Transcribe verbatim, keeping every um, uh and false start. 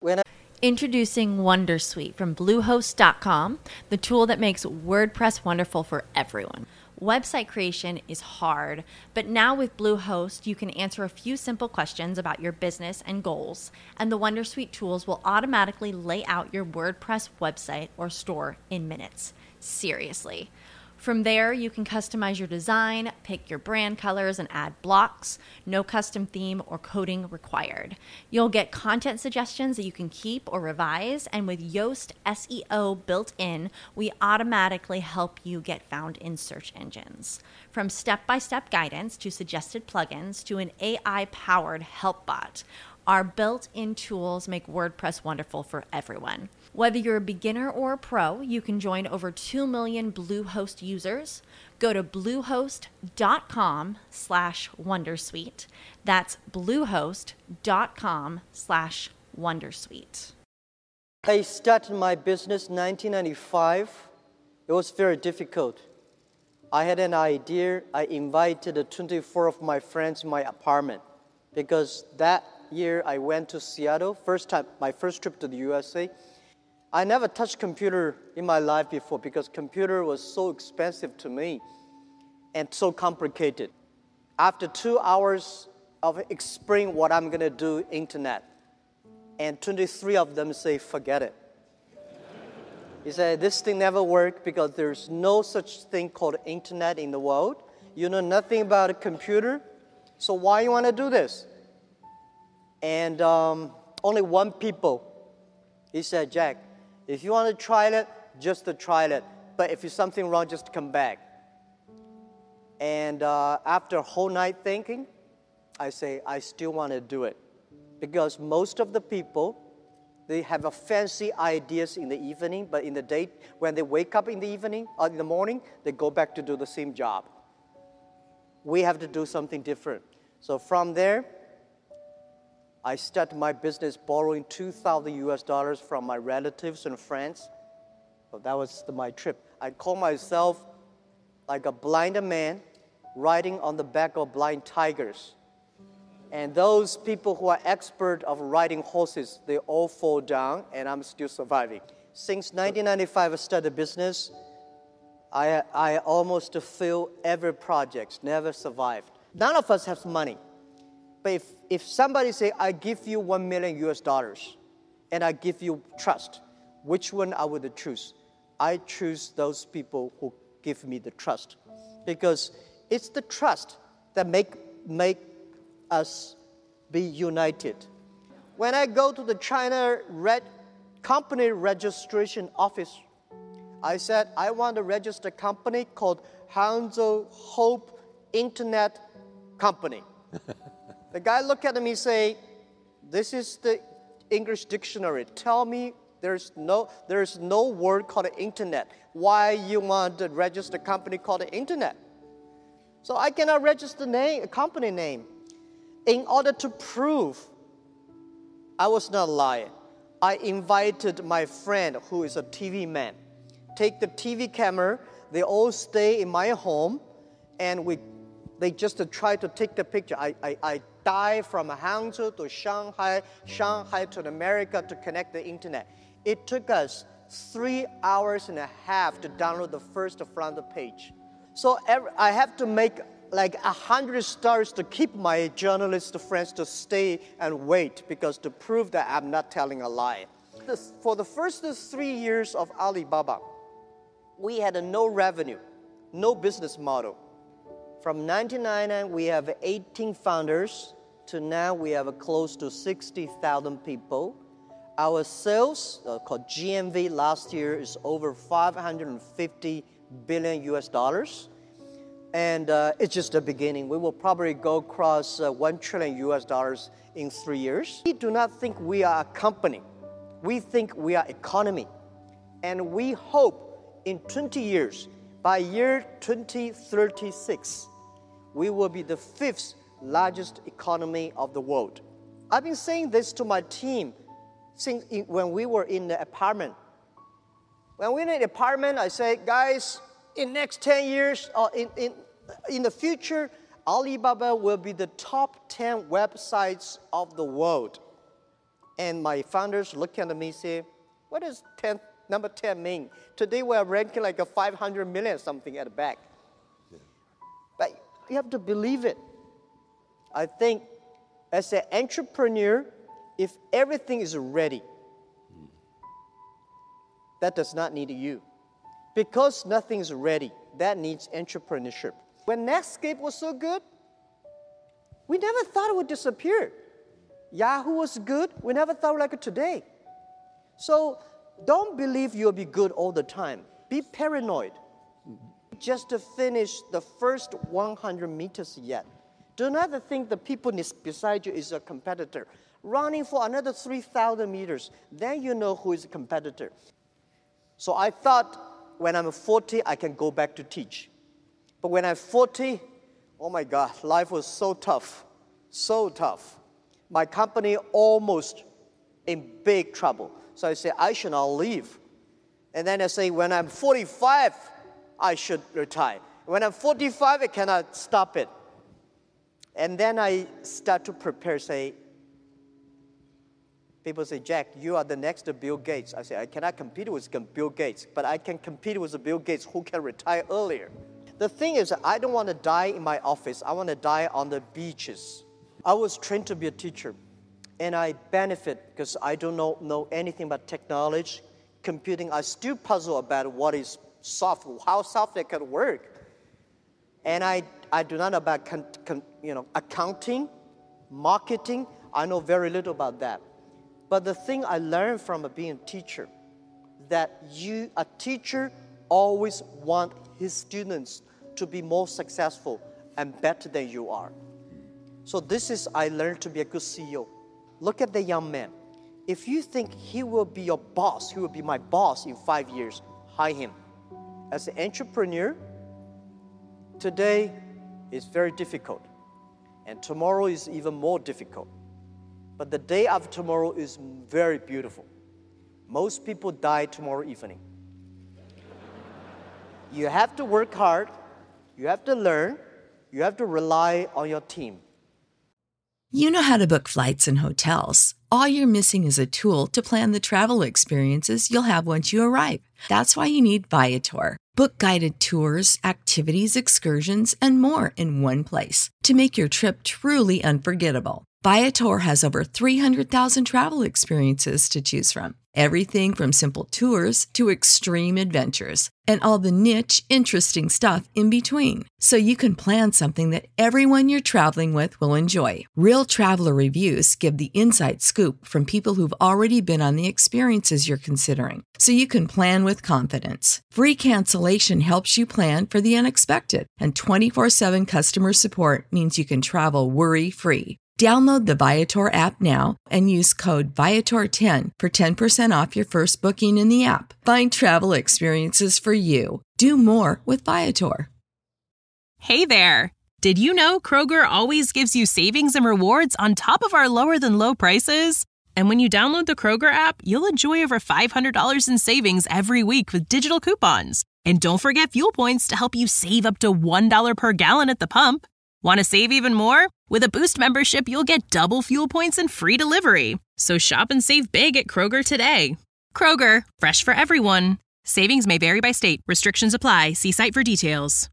When I Introducing Wondersuite from Bluehost dot com, the tool that makes WordPress wonderful for everyone. Website creation is hard, but now with Bluehost, you can answer a few simple questions about your business and goals, and the Wondersuite tools will automatically lay out your WordPress website or store in minutes. Seriously. From there, you can customize your design, pick your brand colors, and add blocks. No custom theme or coding required. You'll get content suggestions that you can keep or revise, and with Yoast S E O built in, we automatically help you get found in search engines. From step-by-step guidance to suggested plugins to an A I-powered help bot, our built-in tools make WordPress wonderful for everyone. Whether you're a beginner or a pro, you can join over two million Bluehost users. Go to bluehost.com slash wondersuite. That's bluehost.com slash wondersuite. I started my business in nineteen ninety-five. It was very difficult. I had an idea. I invited twenty-four of my friends in my apartment because that year I went to Seattle, first time, my first trip to the U S A. I never touched computer in my life before because computer was so expensive to me and so complicated. After two hours of explaining what I'm going to do, internet, and twenty-three of them say, forget it. He said, this thing never worked because there's no such thing called internet in the world. You know nothing about a computer, so why you want to do this? And um, only one people, he said, Jack, if you want to try it, just to try it. But if there's something wrong, just come back. And uh, after a whole night thinking, I say, I still want to do it. Because most of the people, they have a fancy ideas in the evening, but in the day, when they wake up in the evening or in the morning, they go back to do the same job. We have to do something different. So from there, I started my business borrowing two thousand U S dollars from my relatives and friends. So that was the, my trip. I call myself like a blind man riding on the back of blind tigers. And those people who are expert of riding horses, they all fall down, and I'm still surviving. Since nineteen ninety-five, I started business. I, I almost failed every project, never survived. None of us have money. But if, if somebody say, I give you one million U S dollars, and I give you trust, which one I would choose? I choose those people who give me the trust. Because it's the trust that make, make us be united. When I go to the China Red company registration office, I said, I want to register a company called Hangzhou Hope Internet Company. The guy looked at me and say, this is the English dictionary. Tell me there's no, there's no word called internet. Why you want to register a company called internet? So I cannot register name, a company name. In order to prove I was not lying, I invited my friend who is a T V man. Take the T V camera, they all stay in my home, and we, they just try to take the picture. I, I, I dive from Hangzhou to Shanghai, Shanghai to America to connect the internet. It took us three hours and a half to download the first front page. So every, I have to make like a hundred stories to keep my journalist friends to stay and wait because to prove that I'm not telling a lie. This, for the first three years of Alibaba, we had no revenue, no business model. From nineteen ninety-nine, we have eighteen founders, to now we have close to sixty thousand people. Our sales, uh, called G M V, last year is over five hundred fifty billion U S dollars. And uh, it's just the beginning. We will probably go across uh, one trillion U S dollars in three years. We do not think we are a company. We think we are economy. And we hope in twenty years, by year twenty thirty-six, we will be the fifth largest economy of the world. I've been saying this to my team since when we were in the apartment. When we were in the apartment, I say, guys, in next ten years, or in, in, in the future, Alibaba will be the top ten websites of the world. And my founders look at me and say, what does ten, number ten mean? Today we're ranking like a five hundred million something at the back. Yeah. But you have to believe it. I think as an entrepreneur, if everything is ready, mm. that does not need you. Because nothing is ready, that needs entrepreneurship. When Netscape was so good, we never thought it would disappear. Yahoo was good, we never thought like it today. So don't believe you'll be good all the time. Be paranoid. Mm-hmm. Just to finish the first one hundred meters yet. Do not think the people beside you is a competitor. Running for another three thousand meters, then you know who is a competitor. So I thought when I'm forty, I can go back to teach. But when I'm forty, oh my God, life was so tough, so tough. My company almost in big trouble. So I say, I should not leave. And then I say, when I'm forty-five, I should retire. When I'm forty-five, I cannot stop it. And then I start to prepare, say, people say, Jack, you are the next Bill Gates. I say, I cannot compete with Bill Gates, but I can compete with the Bill Gates who can retire earlier. The thing is, I don't want to die in my office. I want to die on the beaches. I was trained to be a teacher, and I benefit because I don't know, know anything about technology, computing. I still puzzle about what is software, how software can work. And I, I do not know about con, con, you know, accounting, marketing. I know very little about that. But the thing I learned from being a teacher, that you, a teacher, always want his students to be more successful and better than you are. So this is, I learned to be a good C E O. Look at the young man. If you think he will be your boss, he will be my boss in five years, hire him. As an entrepreneur, today is very difficult. And tomorrow is even more difficult. But the day after tomorrow is very beautiful. Most people die tomorrow evening. You have to work hard. You have to learn. You have to rely on your team. You know how to book flights and hotels. All you're missing is a tool to plan the travel experiences you'll have once you arrive. That's why you need Viator. Book guided tours, activities, excursions, and more in one place to make your trip truly unforgettable. Viator has over three hundred thousand travel experiences to choose from. Everything from simple tours to extreme adventures and all the niche, interesting stuff in between. So you can plan something that everyone you're traveling with will enjoy. Real traveler reviews give the inside scoop from people who've already been on the experiences you're considering. So you can plan with confidence. Free cancellation helps you plan for the unexpected. And twenty-four seven customer support means you can travel worry-free. Download the Viator app now and use code Viator ten for ten percent off your first booking in the app. Find travel experiences for you. Do more with Viator. Hey there! Did you know Kroger always gives you savings and rewards on top of our lower-than-low prices? And when you download the Kroger app, you'll enjoy over five hundred dollars in savings every week with digital coupons. And don't forget fuel points to help you save up to one dollar per gallon at the pump. Want to save even more? With a Boost membership, you'll get double fuel points and free delivery. So shop and save big at Kroger today. Kroger, fresh for everyone. Savings may vary by state. Restrictions apply. See site for details.